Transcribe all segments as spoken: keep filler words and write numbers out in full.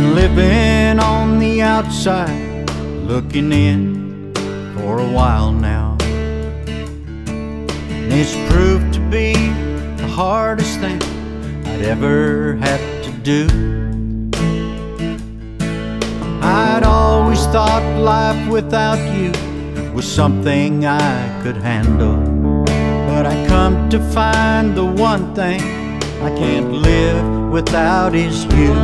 been living on the outside, looking in for a while now, and it's proved to be the hardest thing I'd ever had to do. I'd always thought life without you was something I could handle, but I come to find the one thing I can't live without is you.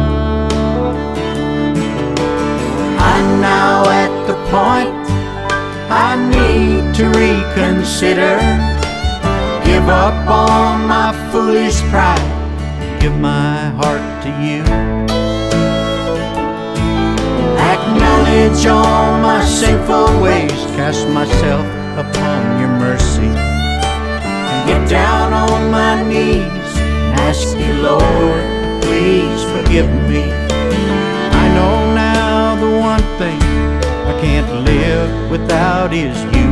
I'm now at the point I need to reconsider, give up on my foolish pride, give my heart to you. Acknowledge all my sinful ways, cast myself upon your mercy, and get down on my knees, ask you, Lord, please forgive me. I know now the one thing I can't live without is you.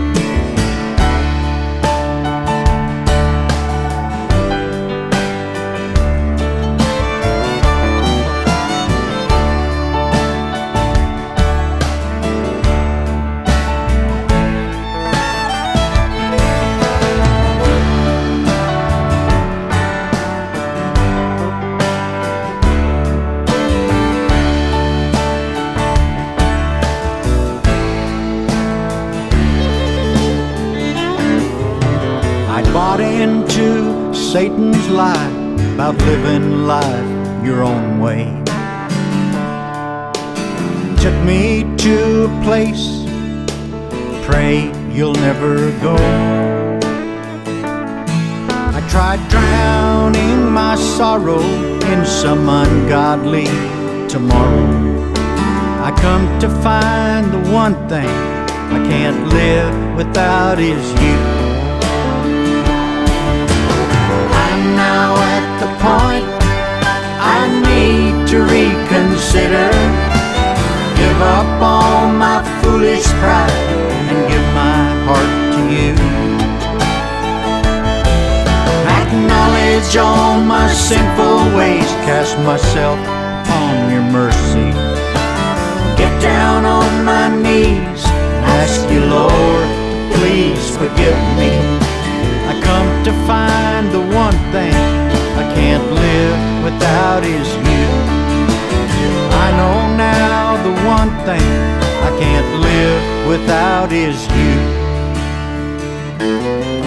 Bought into Satan's lie about living life your own way. Took me to a place, pray you'll never go. I tried drowning my sorrow in some ungodly tomorrow. I come to find the one thing I can't live without is you. Now at the point I need to reconsider, give up all my foolish pride and give my heart to you. Acknowledge all my sinful ways, cast myself on your mercy, get down on my knees, ask you, Lord, please forgive me. I come to find the one thing I can't live without is you. I know now the one thing I can't live without is you.